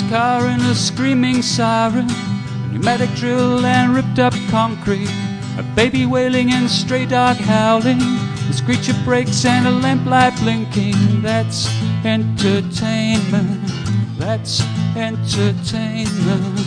car and a screaming siren, a pneumatic drill and ripped up concrete, a baby wailing and stray dog howling, a screech of brakes and a lamplight blinking. That's entertainment. That's entertainment.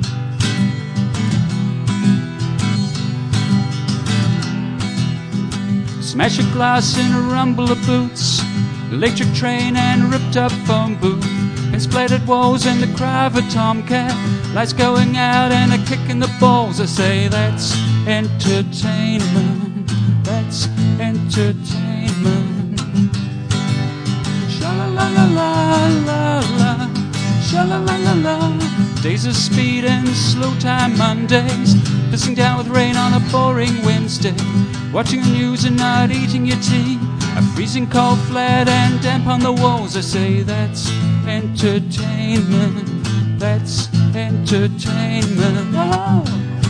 Smash a glass in a rumble of boots, electric train and ripped up phone booth, and splattered walls and the cry of a tomcat, lights going out and a kick in the balls. I say that's entertainment. That's entertainment. Sha-la-la-la-la-la-la, sha-la-la-la-la. Days of speed and slow time Mondays, pissing down with rain on a boring Wednesday, watching the news and not eating your tea, a freezing cold flat and damp on the walls. I say that's entertainment. That's entertainment. Oh.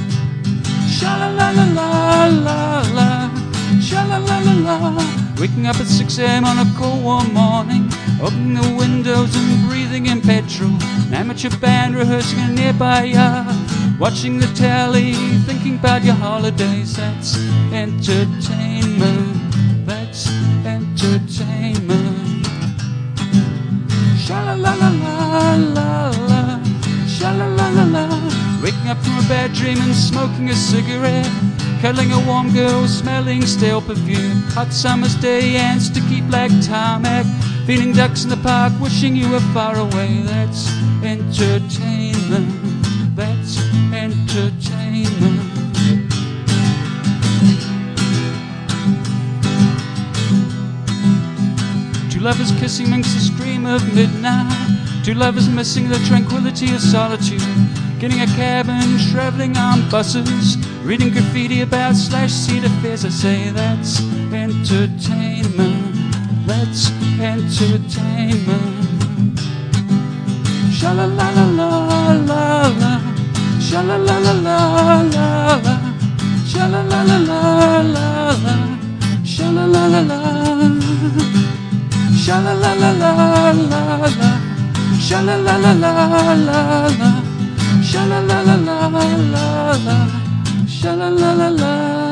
Sha-la-la-la-la-la-la, sha-la-la-la-la. Waking up at 6 a.m. on a cold warm morning, opening the windows and breathing in petrol, an amateur band rehearsing in a nearby yard, watching the telly, thinking about your holidays. That's entertainment. That's entertainment. Sha-la-la-la-la-la-la, sha-la-la-la-la. Waking up from a bad dream and smoking a cigarette, cuddling a warm girl, smelling stale perfume, hot summer's day and sticky black tarmac, feeding ducks in the park, wishing you were far away. That's entertainment. That's entertainment. Two lovers kissing amongst the scream of midnight, two lovers missing the tranquility of solitude, getting a cab and traveling on buses, reading graffiti about /seat affairs. I say that's entertainment. That's entertainment. Sha-la-la-la-la-la-la, sha-la-la-la-la-la-la, sha-la-la-la-la-la-la, sha-la-la-la-la, sha-la-la-la-la-la-la, sha-la-la-la-la-la-la, sha-la-la-la-la-la-la, sha-la-la-la-la.